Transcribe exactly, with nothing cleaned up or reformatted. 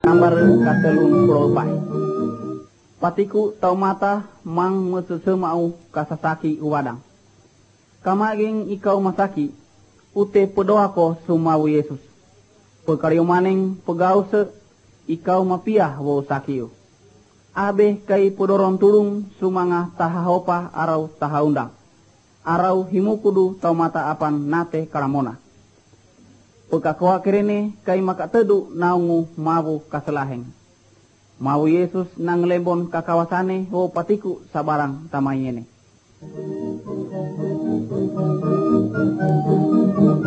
Nambar katelun pulau pai. Patiku tau mata mang mesesemau kasasaki uwadang. Kamaging ikaw masaki, ute pedoa ko sumawu Yesus. Pekariyo maning pegaw se, ikaw mapiah wo sakiyo. Abe kay pudoron tulung sumanga tahahopa araw tahaundang. Araw himukudu tau mata apan nate karamona. Pekakoa kerene kay makatedu naungu mawu kaselaheng. Mawu Yesus nang lembon kakawasane ho patiku sabarang tamayene.